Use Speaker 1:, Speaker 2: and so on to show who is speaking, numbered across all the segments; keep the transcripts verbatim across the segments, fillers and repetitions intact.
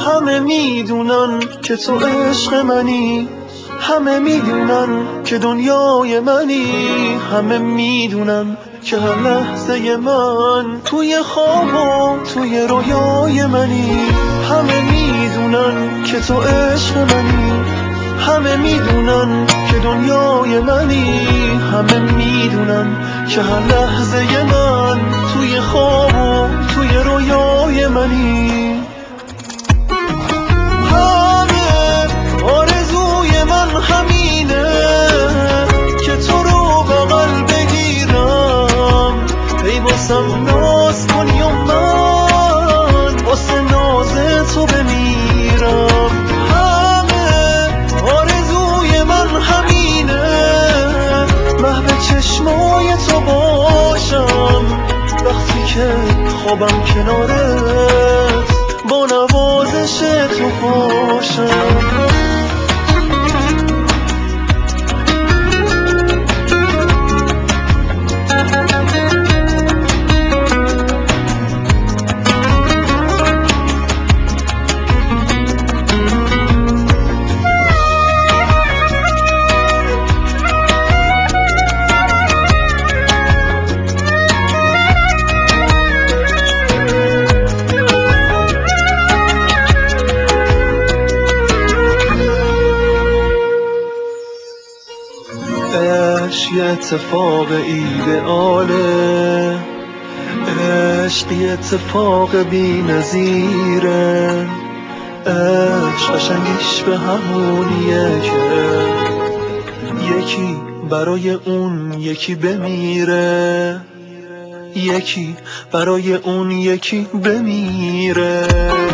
Speaker 1: همه میدونن که تو عشق منی، همه میدونن که دنیای منی، همه میدونن که هر لحظه من توی خواب و توی رویای منی. همه میدونن که تو عشق منی، همه میدونن که دنیای منی، همه میدونن که هر لحظه من توی خواب و توی رویای منی. همه آرزوی من همینه که تو رو بغل بگیرم، ای واسم ناز کنی و من واسه ناز تو بمیرم. همه آرزوی من همینه محو چشمای تو باشم، وقتی که خوابم کنارت با نوازش تو پاشم. عشق یه اتفاق ایدئاله، عشق یه اتفاق بی نظیره، عشق قشنگیش به همونیه که یکی برای اون یکی بمیره، یکی برای اون یکی بمیره.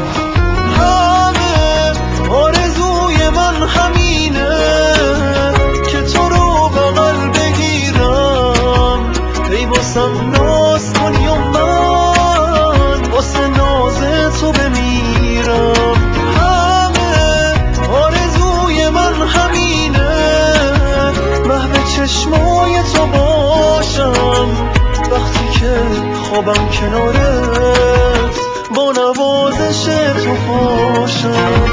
Speaker 1: همه آرزوی من همینه که تو رو بغل بگیرم، ای واسم ناز کنی و من واسه ناز تو بمیرم. همه آرزوی من همینه محو چشمای تو باشم، وقتی که خوابم کنارت با نوازش تو پاشم.